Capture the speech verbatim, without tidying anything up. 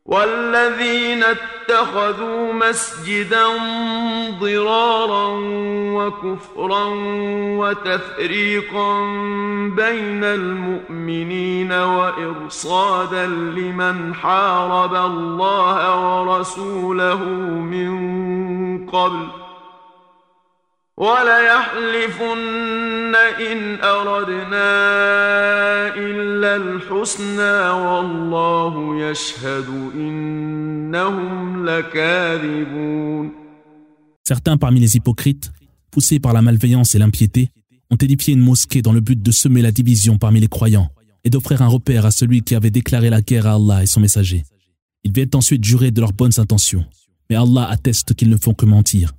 والذين اتخذوا مسجدا ضرارا وكفرا وتفريقا بين المؤمنين وإرصادا لمن حارب الله ورسوله من قبل وليحلفن إن أردنا إلا الحسنى والله يشهد إنهم لكاذبون. Certains parmi les hypocrites, poussés par la malveillance et l'impiété, ont édifié une mosquée dans le but de semer la division parmi les croyants et d'offrir un repère à celui qui avait déclaré la guerre à Allah et son messager. Ils viennent ensuite jurer de leurs bonnes intentions, mais Allah atteste qu'ils ne font que mentir.